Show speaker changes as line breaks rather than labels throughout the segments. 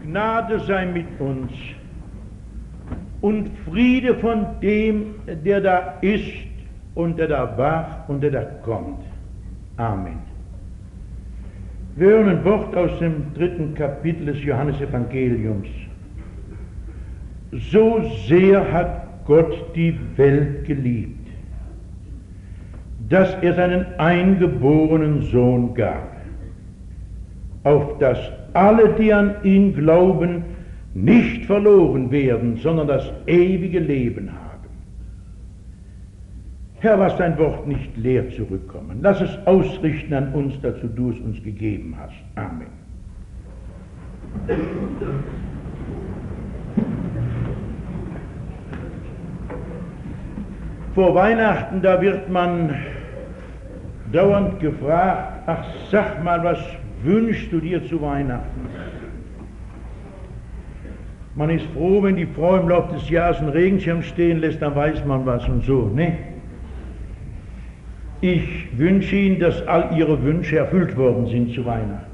Gnade sei mit uns und Friede von dem, der da ist und der da war und der da kommt. Amen. Wir hören ein Wort aus dem 3. Kapitel des Johannesevangeliums. So sehr hat Gott die Welt geliebt, dass er seinen eingeborenen Sohn gab, auf dass alle, die an ihn glauben, nicht verloren werden, sondern das ewige Leben haben. Herr, lass dein Wort nicht leer zurückkommen. Lass es ausrichten an uns, dazu du es uns gegeben hast. Amen. Vor Weihnachten, da wird man dauernd gefragt, ach, sag mal, was wünschst du dir zu Weihnachten? Man ist froh, wenn die Frau im Laufe des Jahres einen Regenschirm stehen lässt, dann weiß man was und so, ne? Ich wünsche Ihnen, dass all Ihre Wünsche erfüllt worden sind zu Weihnachten.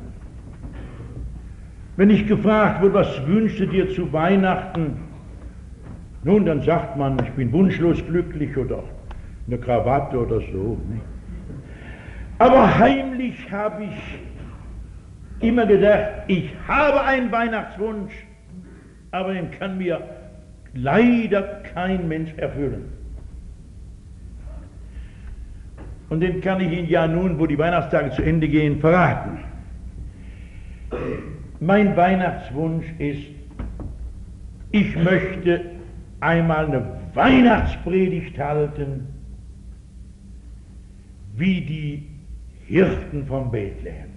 Wenn ich gefragt wurde, was wünschst du dir zu Weihnachten? Nun, dann sagt man, ich bin wunschlos glücklich oder eine Krawatte oder so, ne? Aber heimlich habe ich immer gedacht, ich habe einen Weihnachtswunsch, aber den kann mir leider kein Mensch erfüllen. Und den kann ich Ihnen ja nun, wo die Weihnachtstage zu Ende gehen, verraten. Mein Weihnachtswunsch ist, ich möchte einmal eine Weihnachtspredigt halten, wie die Hirten von Bethlehem.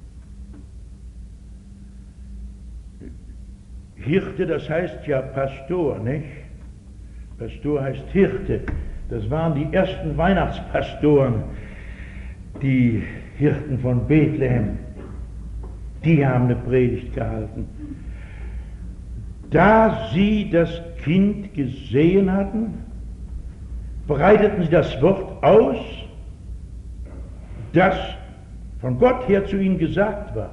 Hirte, das heißt ja Pastor, nicht? Pastor heißt Hirte. Das waren die ersten Weihnachtspastoren, die Hirten von Bethlehem. Die haben eine Predigt gehalten. Da sie das Kind gesehen hatten, breiteten sie das Wort aus, das von Gott her zu ihnen gesagt war.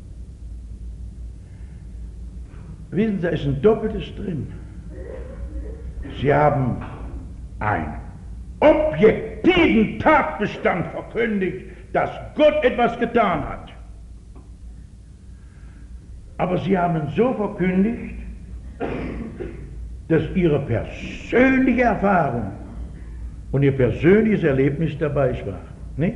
Wissen Sie, da ist ein Doppeltes drin. Sie haben einen objektiven Tatbestand verkündigt, dass Gott etwas getan hat. Aber sie haben so verkündigt, dass ihre persönliche Erfahrung und ihr persönliches Erlebnis dabei war. Nicht?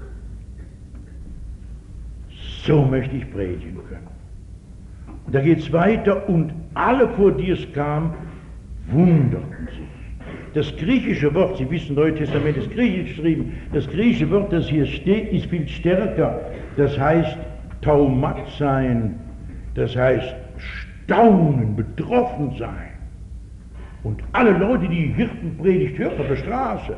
So möchte ich predigen können. Und da geht es weiter, und alle, vor die es kam, wunderten sich. Das griechische Wort, Sie wissen, Neue Testament ist griechisch geschrieben, das griechische Wort, das hier steht, ist viel stärker. Das heißt Taumatsein, das heißt staunen, betroffen sein. Und alle Leute, die Hirtenpredigt hörten auf der Straße,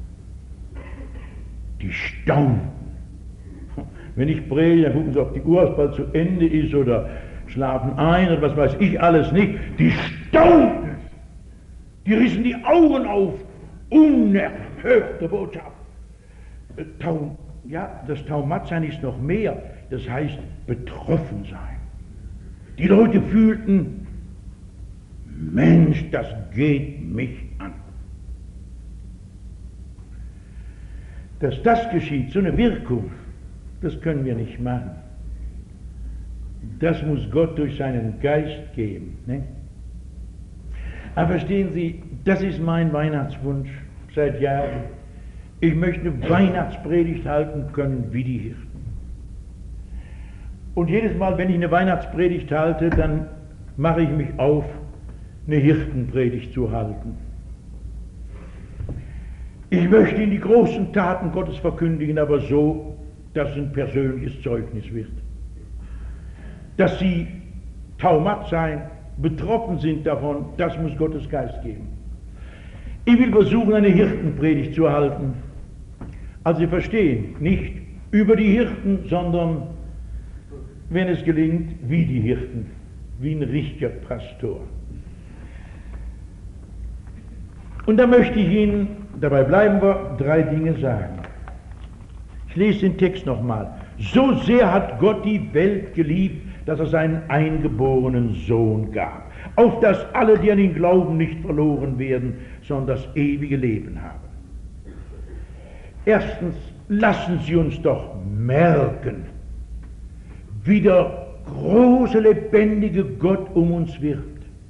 die staunten. Wenn ich predige, dann gucken sie, ob die Uhr bald zu Ende ist oder schlafen ein oder was weiß ich alles nicht. Die staunten. Die rissen die Augen auf. Unerhörte Botschaft. Das Taumatsein ist noch mehr. Das heißt betroffen sein. Die Leute fühlten, Mensch, das geht mich an. Dass das geschieht, so eine Wirkung, das können wir nicht machen. Das muss Gott durch seinen Geist geben. Ne? Aber verstehen Sie, das ist mein Weihnachtswunsch seit Jahren. Ich möchte eine Weihnachtspredigt halten können wie die Hirten. Und jedes Mal, wenn ich eine Weihnachtspredigt halte, dann mache ich mich auf, eine Hirtenpredigt zu halten. Ich möchte Ihnen die großen Taten Gottes verkündigen, aber so, dass es ein persönliches Zeugnis wird. Dass Sie Taumat sein, betroffen sind davon, das muss Gottes Geist geben. Ich will versuchen, eine Hirtenpredigt zu halten. Also Sie verstehen, nicht über die Hirten, sondern, wenn es gelingt, wie die Hirten, wie ein richtiger Pastor. Und da möchte ich Ihnen, dabei bleiben wir, 3 Dinge sagen. Ich lese den Text nochmal. So sehr hat Gott die Welt geliebt, dass er seinen eingeborenen Sohn gab, auf dass alle, die an ihn glauben, nicht verloren werden, sondern das ewige Leben haben. Erstens, lassen Sie uns doch merken, wie der große, lebendige Gott um uns wirbt.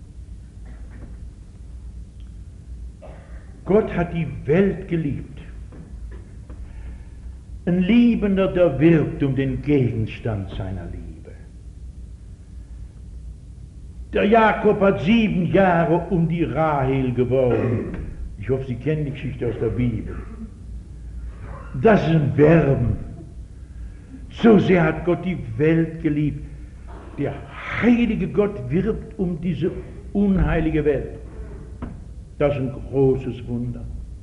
Gott hat die Welt geliebt. Ein Liebender, der wirbt um den Gegenstand seiner Liebe. Der Jakob hat 7 Jahre um die Rahel geworben. Ich hoffe, Sie kennen die Geschichte aus der Bibel. Das ist ein Werben. So sehr hat Gott die Welt geliebt. Der heilige Gott wirbt um diese unheilige Welt. Das ist ein großes Wunder.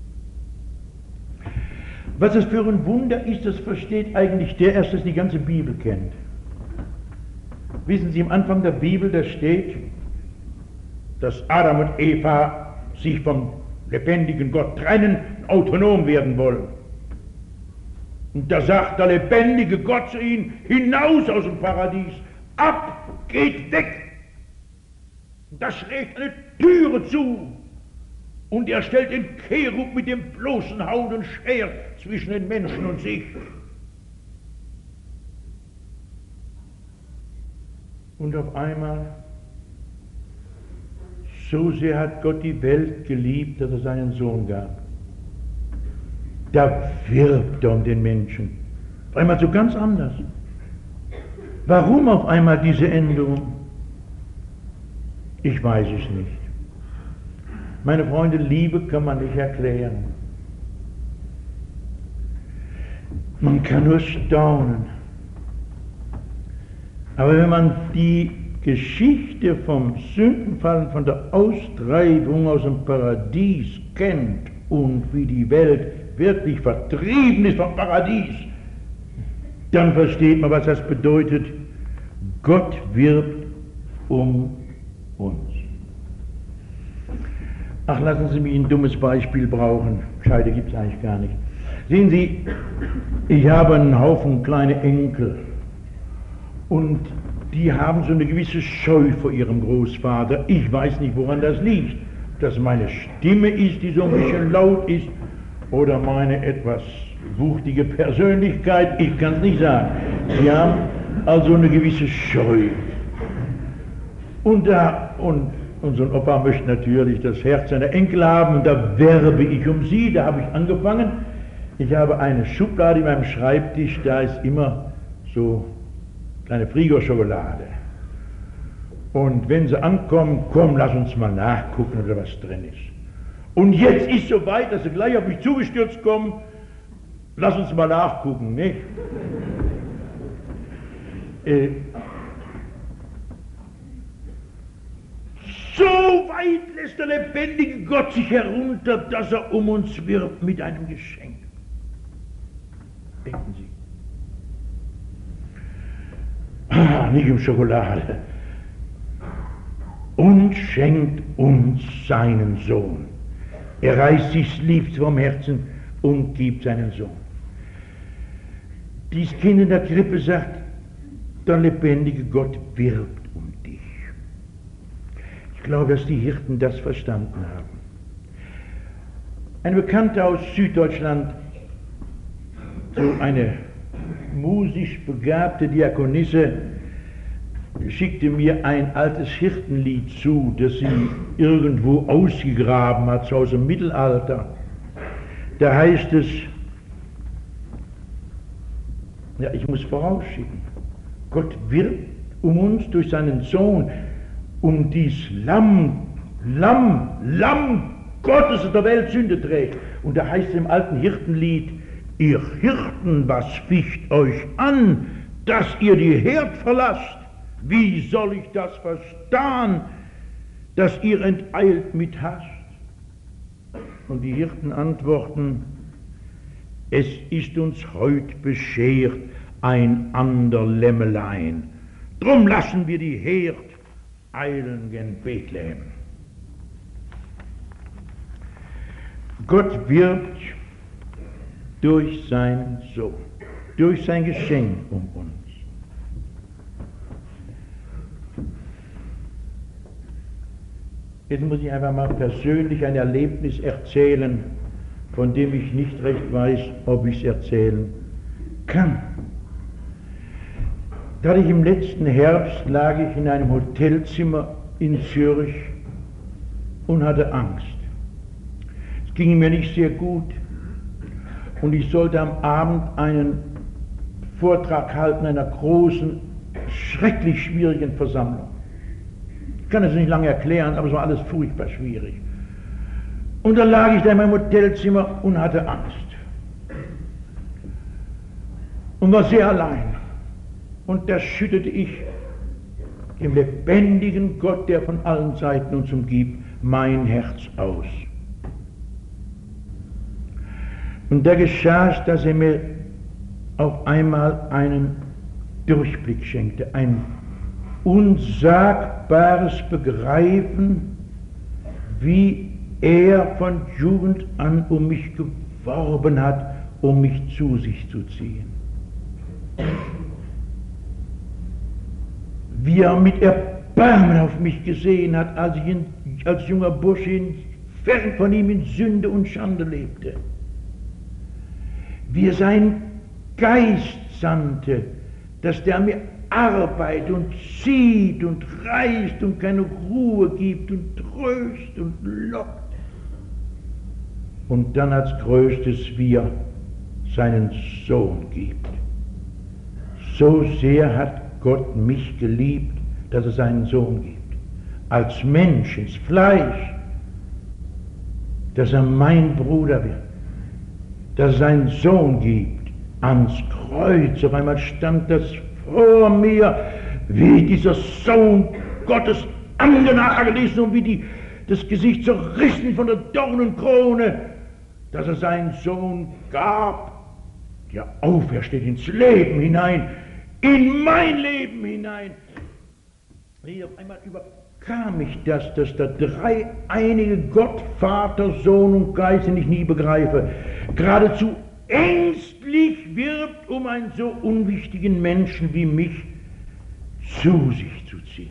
Was es für ein Wunder ist, das versteht eigentlich der erst, der die ganze Bibel kennt. Wissen Sie, am Anfang der Bibel, da steht, dass Adam und Eva sich vom lebendigen Gott trennen, autonom werden wollen. Und da sagt der lebendige Gott zu ihnen, hinaus aus dem Paradies, ab, geht weg. Und da schlägt eine Türe zu. Und er stellt den Cherub mit dem bloßen Haut und Schwert zwischen den Menschen und sich. Und auf einmal, so sehr hat Gott die Welt geliebt, dass er seinen Sohn gab. Da wirbt er um den Menschen. Auf einmal so ganz anders. Warum auf einmal diese Änderung? Ich weiß es nicht. Meine Freunde, Liebe kann man nicht erklären. Man kann nur staunen. Aber wenn man die Geschichte vom Sündenfall, von der Austreibung aus dem Paradies kennt und wie die Welt wirklich vertrieben ist vom Paradies, dann versteht man, was das bedeutet. Gott wirbt um uns. Ach, lassen Sie mich ein dummes Beispiel brauchen. Scheide gibt es eigentlich gar nicht. Sehen Sie, ich habe einen Haufen kleine Enkel und die haben so eine gewisse Scheu vor ihrem Großvater. Ich weiß nicht, woran das liegt. Ob das meine Stimme ist, die so ein bisschen laut ist, oder meine etwas wuchtige Persönlichkeit. Ich kann es nicht sagen. Sie haben also eine gewisse Scheu. Und unser Opa möchte natürlich das Herz seiner Enkel haben und da werbe ich um sie, da habe ich angefangen. Ich habe eine Schublade in meinem Schreibtisch, da ist immer so kleine Frigo-Schokolade. Und wenn sie ankommen, komm, lass uns mal nachgucken, ob da was drin ist. Und jetzt ist es so weit, dass sie gleich auf mich zugestürzt kommen, lass uns mal nachgucken, nicht? So weit lässt der lebendige Gott sich herunter, dass er um uns wirbt mit einem Geschenk. Denken Sie. Nicht um Schokolade. Und schenkt uns seinen Sohn. Er reißt sich's liebst vom Herzen und gibt seinen Sohn. Dies Kind in der Krippe sagt, der lebendige Gott wirbt um dich. Ich glaube, dass die Hirten das verstanden haben. Eine Bekannte aus Süddeutschland, so eine musisch begabte Diakonisse, schickte mir ein altes Hirtenlied zu, das sie irgendwo ausgegraben hat, so aus dem Mittelalter. Da heißt es, ja, ich muss vorausschicken, Gott wirbt um uns durch seinen Sohn, um dies Lamm Gottes, das der Welt Sünde trägt. Und da heißt es im alten Hirtenlied, ihr Hirten, was ficht euch an, dass ihr die Herd verlasst? Wie soll ich das verstehen, dass ihr enteilt mit Hast? Und die Hirten antworten, es ist uns heut beschert ein ander Lämmelein, drum lassen wir die Herd eilen gen Bethlehem. Gott wirbt durch seinen Sohn, durch sein Geschenk um uns. Jetzt muss ich einfach mal persönlich ein Erlebnis erzählen, von dem ich nicht recht weiß, ob ich es erzählen kann. Da hatte ich im letzten Herbst, lag ich in einem Hotelzimmer in Zürich und hatte Angst. Es ging mir nicht sehr gut und ich sollte am Abend einen Vortrag halten einer großen, schrecklich schwierigen Versammlung. Ich kann es nicht lange erklären, aber es war alles furchtbar schwierig. Und da lag ich da in meinem Hotelzimmer und hatte Angst. Und war sehr allein. Und da schüttete ich dem lebendigen Gott, der von allen Seiten uns umgibt, mein Herz aus. Und da geschah es, dass er mir auf einmal einen Durchblick schenkte, ein unsagbares Begreifen, wie er von Jugend an um mich geworben hat, um mich zu sich zu ziehen. Wie er mit Erbarmen auf mich gesehen hat, als ich als junger Bursche fern von ihm in Sünde und Schande lebte. Wie er seinen Geist sandte, dass der mir arbeitet und zieht und reißt und keine Ruhe gibt und tröst und lockt. Und dann als größtes, wie er seinen Sohn gibt. So sehr hat Gott mich geliebt, dass er seinen Sohn gibt. Als Mensch, ins Fleisch, dass er mein Bruder wird, dass er seinen Sohn gibt, ans Kreuz. Auf einmal stand das vor mir, wie dieser Sohn Gottes angenagelt ist und wie das Gesicht zerrissen von der Dornenkrone, dass er seinen Sohn gab, der aufersteht ins Leben hinein, in mein Leben hinein. Auf einmal überkam mich das, dass der dreieinige Gott, Vater, Sohn und Geist, den ich nie begreife, geradezu ängstlich wirbt, um einen so unwichtigen Menschen wie mich zu sich zu ziehen.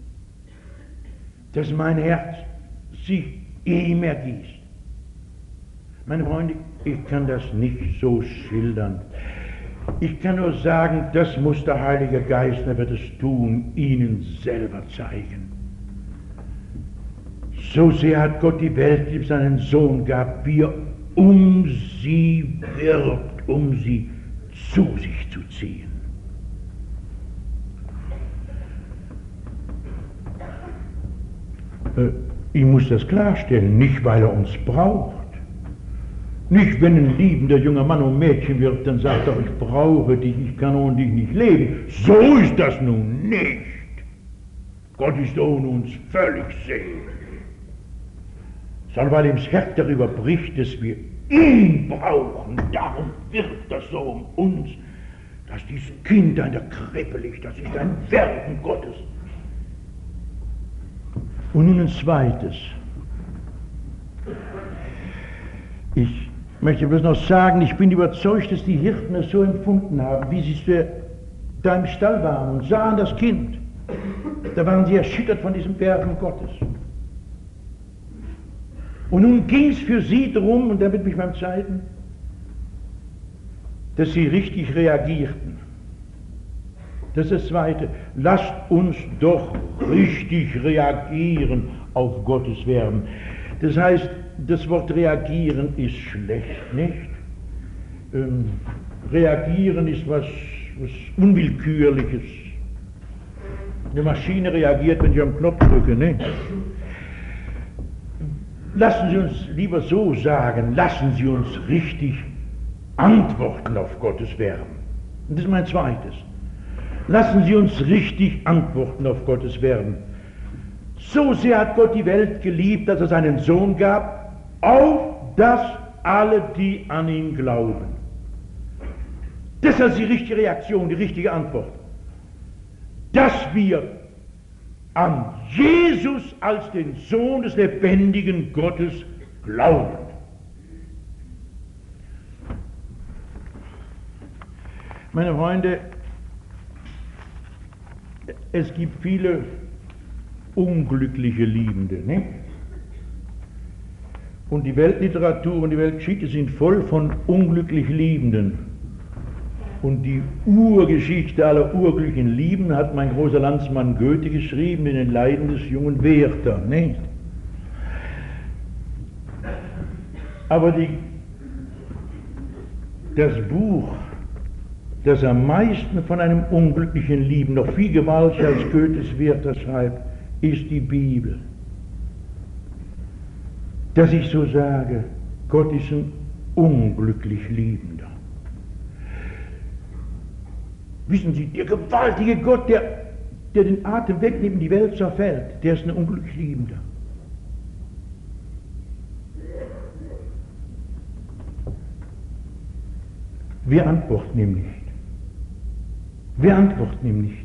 Dass mein Herz sich ihm ergießt. Meine Freunde, ich kann das nicht so schildern. Ich kann nur sagen, das muss der Heilige Geist, er wird es tun, Ihnen selber zeigen. So sehr hat Gott die Welt lieb, seinen Sohn gab, wie er um sie wirbt, um sie zu sich zu ziehen. Ich muss das klarstellen, nicht weil er uns braucht. Nicht, wenn ein liebender junger Mann und Mädchen wird, dann sagt er, ich brauche dich, ich kann ohne dich nicht leben. So ist das nun nicht. Gott ist ohne uns völlig selig. Sondern weil ihm das Herz darüber bricht, dass wir ihn brauchen, darum wirbt er so um uns, dass dieses Kind in der Krippe liegt, das ist ein Werken Gottes. Und nun ein zweites. Ich möchte bloß noch sagen, ich bin überzeugt, dass die Hirten es so empfunden haben, wie sie da im Stall waren und sahen das Kind. Da waren sie erschüttert von diesem Werken Gottes. Und nun ging es für sie darum, und damit bin ich beim Zweiten, dass sie richtig reagierten. Das ist das Zweite. Lasst uns doch richtig reagieren auf Gottes Werben. Das heißt, das Wort reagieren ist schlecht, nicht? Reagieren ist was Unwillkürliches. Eine Maschine reagiert, wenn ich am Knopf drücke, nicht? Lassen Sie uns lieber so sagen, lassen Sie uns richtig antworten auf Gottes Werben. Und das ist mein Zweites. Lassen Sie uns richtig antworten auf Gottes Werben. So sehr hat Gott die Welt geliebt, dass er seinen Sohn gab, auf dass alle, die an ihn glauben. Das ist die richtige Reaktion, die richtige Antwort. Dass wir an Jesus als den Sohn des lebendigen Gottes glauben. Meine Freunde, es gibt viele unglückliche Liebende, ne? Und die Weltliteratur und die Weltgeschichte sind voll von unglücklich Liebenden. Und die Urgeschichte aller urglücklichen Lieben hat mein großer Landsmann Goethe geschrieben in den Leiden des jungen Werther, nicht? Aber das Buch, das am meisten von einem unglücklichen Lieben, noch viel gewaltiger als Goethes Werther schreibt, ist die Bibel. Dass ich so sage, Gott ist ein unglücklich Liebender. Wissen Sie, der gewaltige Gott, der den Atem wegnimmt und die Welt zerfällt, der ist ein unglücklich Liebender. Wir antworten ihm nicht. Wir antworten ihm nicht.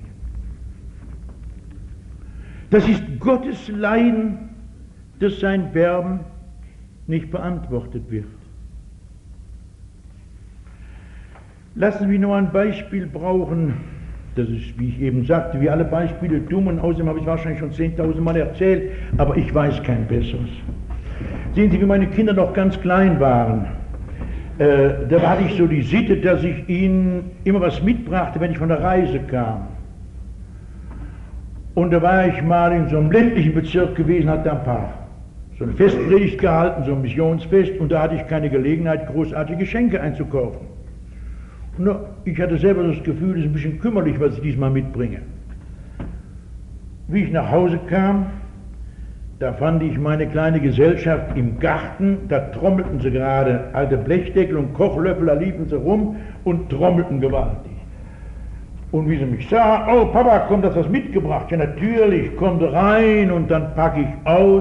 Das ist Gottes Leiden, dass sein Werben nicht beantwortet wird. Lassen wir nur ein Beispiel brauchen. Das ist, wie ich eben sagte, wie alle Beispiele dumm, und außerdem habe ich wahrscheinlich schon 10.000 Mal erzählt, aber ich weiß kein besseres. Sehen Sie, wie meine Kinder noch ganz klein waren, da hatte ich so die Sitte, dass ich ihnen immer was mitbrachte, wenn ich von der Reise kam. Und da war ich mal in so einem ländlichen Bezirk gewesen, hatte ein paar so eine Festpredigt gehalten, so ein Missionsfest, und da hatte ich keine Gelegenheit, großartige Geschenke einzukaufen. Und ich hatte selber das Gefühl, es ist ein bisschen kümmerlich, was ich diesmal mitbringe. Wie ich nach Hause kam, da fand ich meine kleine Gesellschaft im Garten, da trommelten sie gerade alte Blechdeckel und Kochlöffel, da liefen sie rum und trommelten gewaltig. Und wie sie mich sah, oh Papa, komm, das hast du mitgebracht. Ja natürlich, kommt rein und dann packe ich aus.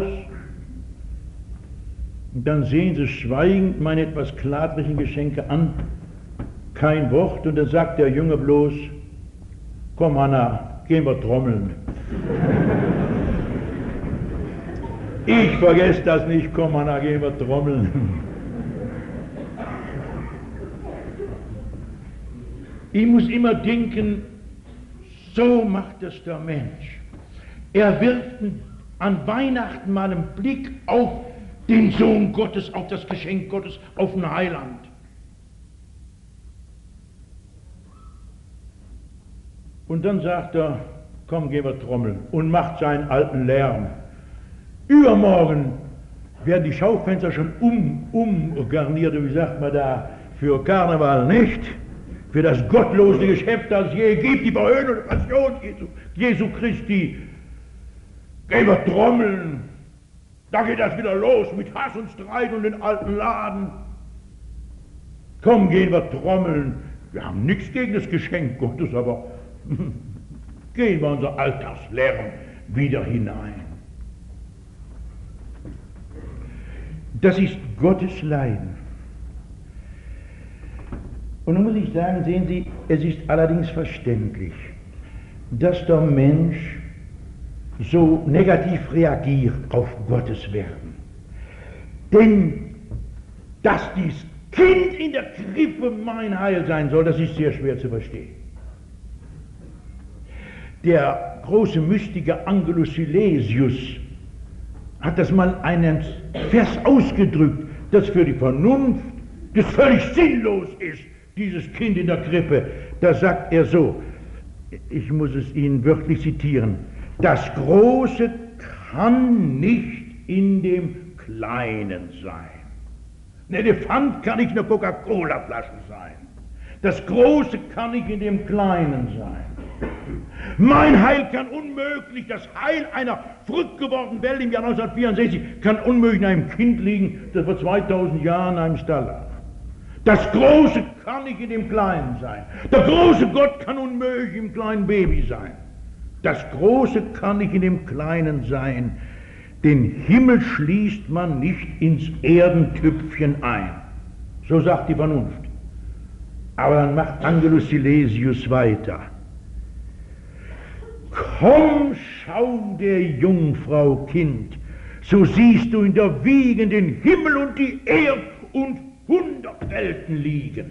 Und dann sehen sie schweigend meine etwas kladrigen Geschenke an, kein Wort, und dann sagt der Junge bloß, komm Hanna, gehen wir trommeln. Ich vergesse das nicht, komm Hanna, gehen wir trommeln. Ich muss immer denken, so macht es der Mensch. Er wirft an Weihnachten mal einen Blick auf den Sohn Gottes, auf das Geschenk Gottes, auf den Heiland. Und dann sagt er, komm, gehen wir trommeln, und macht seinen alten Lärm. Übermorgen werden die Schaufenster schon umgarniert, wie sagt man da, für Karneval, nicht? Für das gottlose Geschäft, das es je gibt, die Verhöhnung und Passion Jesu Christi. Gehen wir trommeln. Da geht das wieder los mit Hass und Streit und den alten Laden. Komm, gehen wir trommeln. Wir haben nichts gegen das Geschenk Gottes, aber gehen wir unser Alltagslärm wieder hinein. Das ist Gottes Leiden. Und nun muss ich sagen, sehen Sie, es ist allerdings verständlich, dass der Mensch so negativ reagiert auf Gottes Werden. Denn dass dies Kind in der Krippe mein Heil sein soll, das ist sehr schwer zu verstehen. Der große Mystiker Angelus Silesius hat das mal einen Vers ausgedrückt, das für die Vernunft das völlig sinnlos ist, dieses Kind in der Krippe. Da sagt er so, ich muss es Ihnen wörtlich zitieren, das Große kann nicht in dem Kleinen sein. Ein Elefant kann nicht eine Coca-Cola-Flasche sein. Das Große kann nicht in dem Kleinen sein. Mein Heil kann unmöglich, das Heil einer verrückt gewordenen Welt im Jahr 1964 kann unmöglich in einem Kind liegen, das vor 2000 Jahren in einem Stall lag. Das Große kann nicht in dem Kleinen sein. Der große Gott kann unmöglich im kleinen Baby sein. Das Große kann nicht in dem Kleinen sein. Den Himmel schließt man nicht ins Erdentüpfchen ein. So sagt die Vernunft. Aber dann macht Angelus Silesius weiter. Komm, schau der Jungfrau Kind, so siehst du in der Wiegen den Himmel und die Erd und 100 Welten liegen.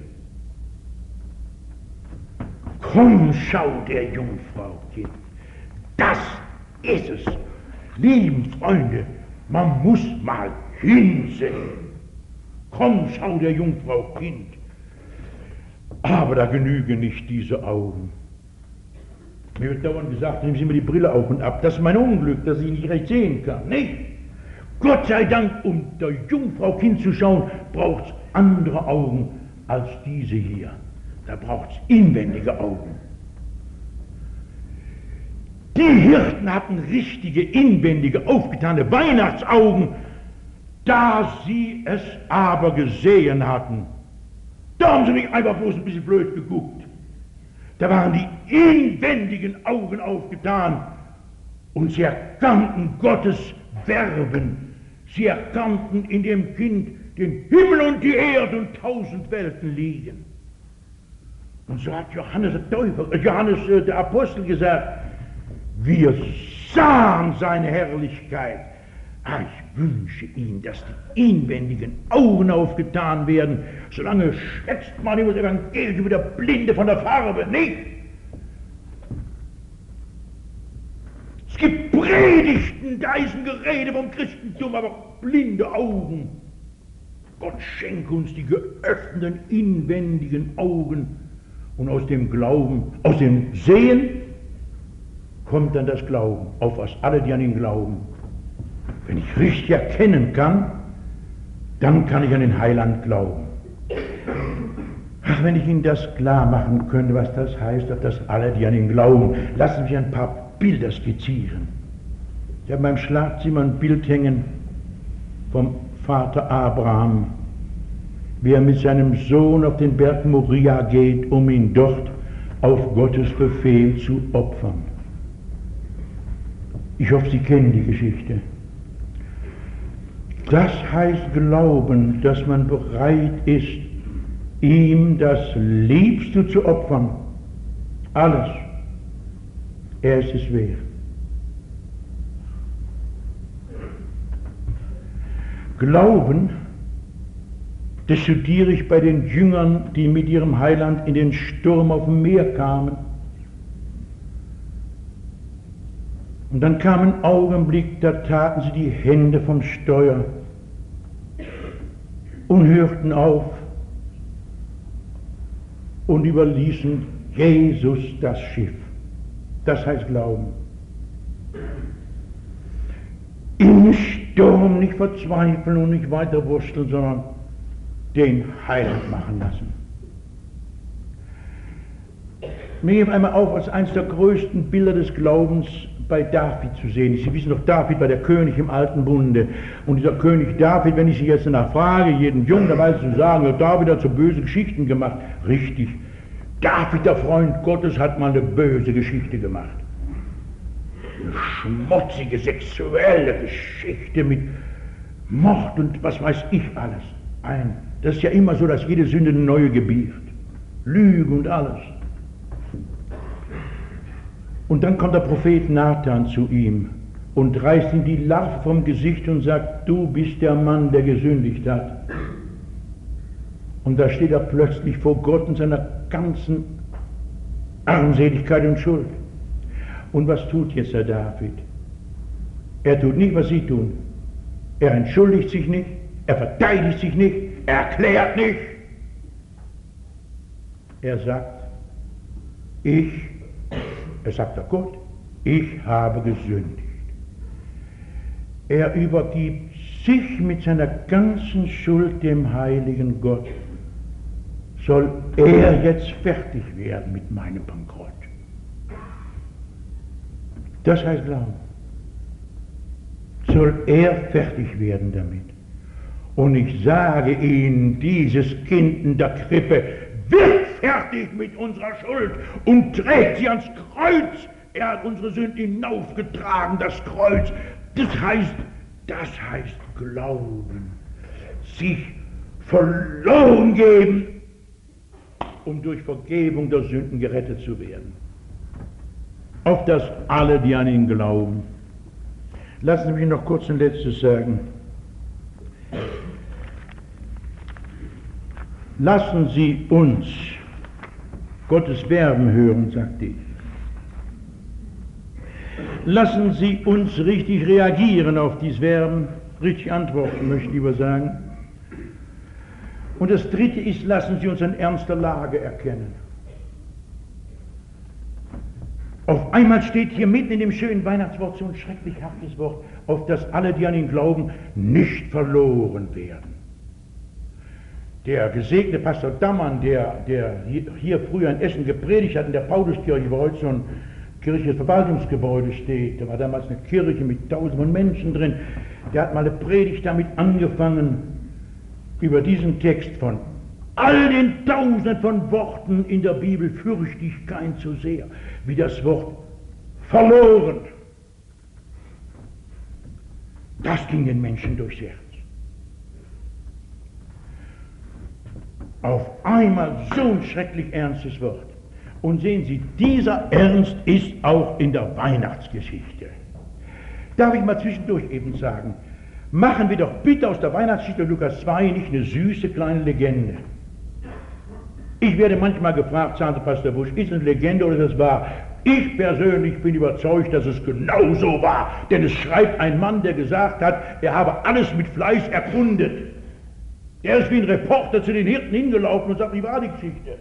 Komm, schau der Jungfrau Kind, das ist es. Lieben Freunde, man muss mal hinsehen. Komm, schau der Jungfrau Kind. Aber da genügen nicht diese Augen. Mir wird dauernd gesagt, nehmen Sie mir die Brille auf und ab. Das ist mein Unglück, dass ich nicht recht sehen kann. Nicht? Gott sei Dank, um der Jungfrau Kind zu schauen, braucht es andere Augen als diese hier. Da braucht es inwendige Augen. Die Hirten hatten richtige, inwendige, aufgetane Weihnachtsaugen. Da sie es aber gesehen hatten, da haben sie nicht einfach bloß ein bisschen blöd geguckt. Da waren die inwendigen Augen aufgetan und sie erkannten Gottes Werben. Sie erkannten in dem Kind den Himmel und die Erde und 1000 Welten liegen. Und so hat Johannes der Apostel gesagt, wir sahen seine Herrlichkeit. Ich wünsche Ihnen, dass die inwendigen Augen aufgetan werden. Solange schätzt man über das Evangelium wie der Blinde von der Farbe, nicht? Es gibt Predigten, da ist ein Gerede vom Christentum, aber blinde Augen. Gott schenke uns die geöffneten, inwendigen Augen. Und aus dem Glauben, aus dem Sehen, kommt dann das Glauben, auf was alle, die an ihn glauben. Wenn ich richtig erkennen kann, dann kann ich an den Heiland glauben. Ach, wenn ich Ihnen das klar machen könnte, was das heißt, auf das alle, die an ihn glauben. Lassen Sie mich ein paar Bilder skizzieren. Ich habe in meinem Schlafzimmer ein Bild hängen vom Vater Abraham, wie er mit seinem Sohn auf den Berg Moria geht, um ihn dort auf Gottes Befehl zu opfern. Ich hoffe, Sie kennen die Geschichte. Das heißt Glauben, dass man bereit ist, ihm das Liebste zu opfern. Alles. Er ist es wert. Glauben, das studiere ich bei den Jüngern, die mit ihrem Heiland in den Sturm auf dem Meer kamen. Und dann kam ein Augenblick, da taten sie die Hände vom Steuer und hörten auf und überließen Jesus das Schiff. Das heißt Glauben. Im Sturm nicht verzweifeln und nicht weiter wursteln, sondern den Heiland machen lassen. Mir geht einmal auf, als eines der größten Bilder des Glaubens bei David zu sehen. Sie wissen doch, David war der König im Alten Bunde. Und dieser König David, wenn ich Sie jetzt danach frage, jeden Jungen, da weiß zu sagen, ja, David hat so böse Geschichten gemacht. Richtig. David, der Freund Gottes, hat mal eine böse Geschichte gemacht. Eine schmutzige, sexuelle Geschichte mit Mord und was weiß ich alles. Das ist ja immer so, dass jede Sünde eine neue gebiert. Lüge und alles. Und dann kommt der Prophet Nathan zu ihm und reißt ihm die Larve vom Gesicht und sagt, du bist der Mann, der gesündigt hat. Und da steht er plötzlich vor Gott in seiner ganzen Armseligkeit und Schuld. Und was tut jetzt der David? Er tut nicht, was Sie tun. Er entschuldigt sich nicht, er verteidigt sich nicht, er erklärt nicht. Er sagt, er sagt doch Gott, ich habe gesündigt. Er übergibt sich mit seiner ganzen Schuld dem heiligen Gott. Soll er jetzt fertig werden mit meinem Bankrott? Das heißt Glauben. Soll er fertig werden damit? Und ich sage Ihnen, dieses Kind in der Krippe wird fertig mit unserer Schuld und trägt sie ans Kreuz. Er hat unsere Sünden hinaufgetragen, das Kreuz. Das heißt Glauben. Sich verloren geben, um durch Vergebung der Sünden gerettet zu werden. Auf das alle, die an ihn glauben. Lassen Sie mich noch kurz ein letztes sagen. Lassen Sie uns Gottes Werben hören, sagte ich. Lassen Sie uns richtig reagieren auf dieses Werben. richtig antworten, möchte ich lieber sagen. Und das dritte ist, lassen Sie uns in ernster Lage erkennen. Auf einmal steht hier mitten in dem schönen Weihnachtswort so ein schrecklich hartes Wort, auf das alle, die an ihn glauben, nicht verloren werden. Der gesegnete Pastor Dammann, der hier früher in Essen gepredigt hat, in der Pauluskirche, wo heute so ein kirchliches Verwaltungsgebäude steht, da war damals eine Kirche mit Tausenden von Menschen drin, der hat mal eine Predigt damit angefangen, über diesen Text von all den Tausenden von Worten in der Bibel fürchte ich kein so sehr wie das Wort verloren. Das ging den Menschen durchs Herz. Auf einmal so ein schrecklich ernstes Wort. Und sehen Sie, dieser Ernst ist auch in der Weihnachtsgeschichte. Darf ich mal zwischendurch eben sagen, machen wir doch bitte aus der Weihnachtsgeschichte Lukas 2 nicht eine süße kleine Legende. Ich werde manchmal gefragt, sagen Sie, Pastor Busch, ist es eine Legende oder ist es wahr? Ich persönlich bin überzeugt, dass es genau so war. Denn es schreibt ein Mann, der gesagt hat, er habe alles mit Fleiß erkundet. Der ist wie ein Reporter zu den Hirten hingelaufen und sagt, wie war die Geschichte?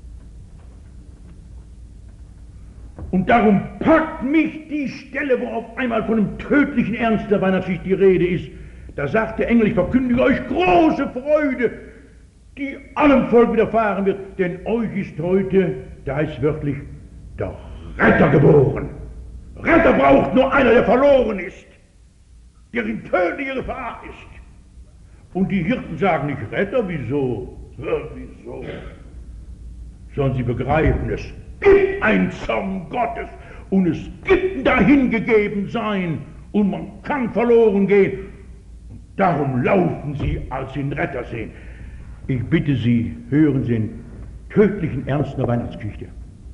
Und darum packt mich die Stelle, wo auf einmal von einem tödlichen Ernst der Weihnachtsgeschichte die Rede ist. Da sagt der Engel, ich verkündige euch große Freude, die allem Volk widerfahren wird, denn euch ist heute, da heißt wörtlich, der Retter geboren. Retter braucht nur einer, der verloren ist, der in tödlicher Gefahr ist. Und die Hirten sagen nicht Retter, wieso? Ja, wieso? Sondern sie begreifen, es gibt ein Zorn Gottes und es gibt ein Dahingegeben-Sein und man kann verloren gehen. Und darum laufen sie, als sie den Retter sehen. Ich bitte Sie, hören Sie den tödlichen Ernst der Weihnachtsgeschichte.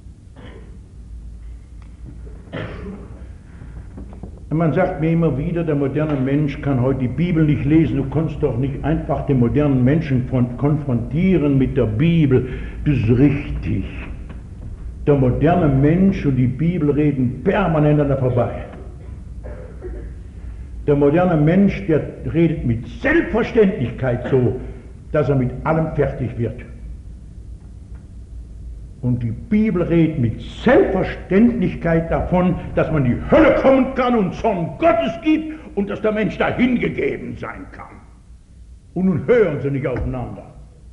Man sagt mir immer wieder, der moderne Mensch kann heute die Bibel nicht lesen. Du kannst doch nicht einfach den modernen Menschen konfrontieren mit der Bibel. Das ist richtig. Der moderne Mensch und die Bibel reden permanent aneinander vorbei. Der moderne Mensch, der redet mit Selbstverständlichkeit so, dass er mit allem fertig wird. Und die Bibel redet mit Selbstverständlichkeit davon, dass man in die Hölle kommen kann und Zorn Gottes gibt und dass der Mensch dahingegeben sein kann. Und nun hören sie nicht aufeinander.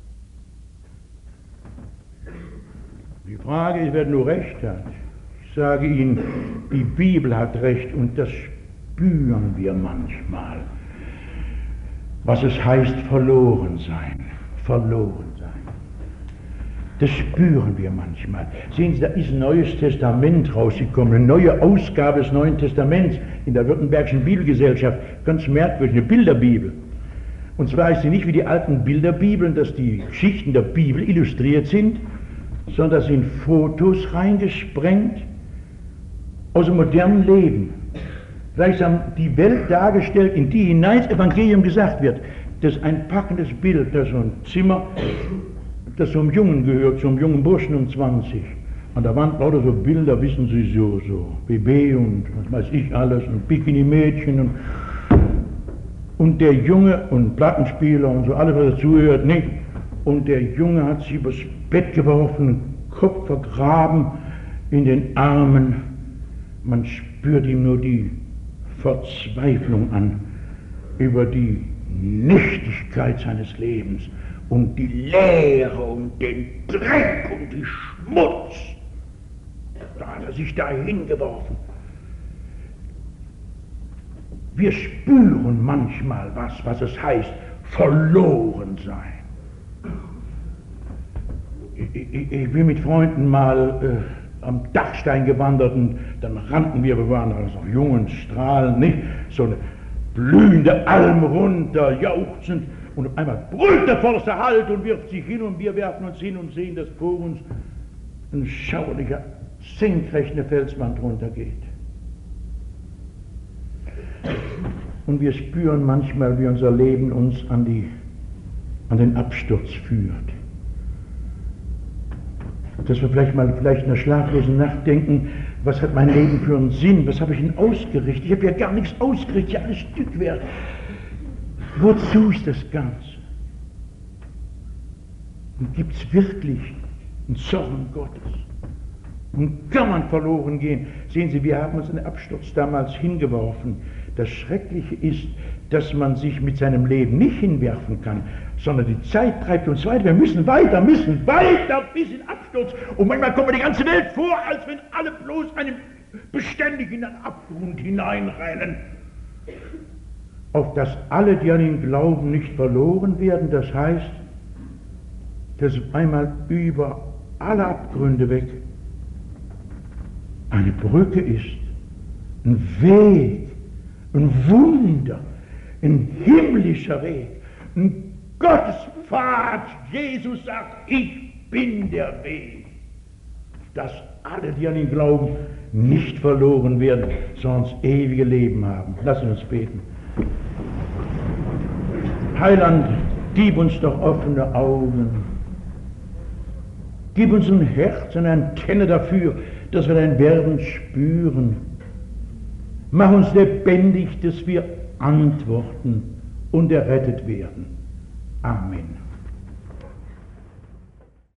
Die Frage ist, wer nur recht hat. Ich sage Ihnen, die Bibel hat recht und das spüren wir manchmal. Was es heißt, verloren sein. Verloren sein. Das spüren wir manchmal. Sehen Sie, da ist ein neues Testament rausgekommen, eine neue Ausgabe des Neuen Testaments in der Württembergischen Bibelgesellschaft. Ganz merkwürdig, eine Bilderbibel. Und zwar ist sie nicht wie die alten Bilderbibeln, dass die Geschichten der Bibel illustriert sind, sondern da sind Fotos reingesprengt aus dem modernen Leben. Gleichsam die Welt dargestellt, in die hinein das Evangelium gesagt wird. Das ist ein packendes Bild, das ist so ein Zimmer, das zum Jungen gehört, zum jungen Burschen um 20. An der Wand lauter so Bilder, wissen Sie, so BB und was weiß ich alles und Bikini-Mädchen und der Junge und Plattenspieler und so alles, was dazugehört, nicht? Und der Junge hat sich übers Bett geworfen, Kopf vergraben in den Armen. Man spürt ihm nur die Verzweiflung an über die Nichtigkeit seines Lebens und die Leere und den Dreck und die Schmutz. Da hat er sich dahin geworfen. Wir spüren manchmal was es heißt, verloren sein. Ich bin mit Freunden mal am Dachstein gewandert und dann rannten wir waren also noch jung und strahlend, nicht? So eine blühende Alm runter, jauchzend, und auf einmal brüllt der Förster Halt und wirft sich hin und wir werfen uns hin und sehen, dass vor uns ein schauerlicher, senkrechter Felswand runtergeht. Und wir spüren manchmal, wie unser Leben uns an den Absturz führt. Dass wir vielleicht in einer schlaflosen Nacht denken, was hat mein Leben für einen Sinn, was habe ich denn ausgerichtet? Ich habe ja gar nichts ausgerichtet, ja alles Stückwerk. Wozu ist das Ganze? Und gibt es wirklich einen Zorn Gottes? Und kann man verloren gehen? Sehen Sie, wir haben uns in den Absturz damals hingeworfen. Das Schreckliche ist, dass man sich mit seinem Leben nicht hinwerfen kann, sondern die Zeit treibt uns weiter. Wir müssen weiter bis in Absturz. Und manchmal kommt mir die ganze Welt vor, als wenn alle bloß beständig in einen Abgrund hineinrennen. Auf dass alle, die an ihn glauben, nicht verloren werden, das heißt, dass einmal über alle Abgründe weg eine Brücke ist, ein Weg, ein Wunder, ein himmlischer Weg, ein Gottespfad. Jesus sagt, ich bin der Weg, dass alle, die an ihn glauben, nicht verloren werden, sondern das ewige Leben haben. Lassen wir uns beten. Heiland, gib uns doch offene Augen. Gib uns ein Herz, eine Antenne dafür, dass wir dein Werden spüren. Mach uns lebendig, dass wir antworten und errettet werden. Amen.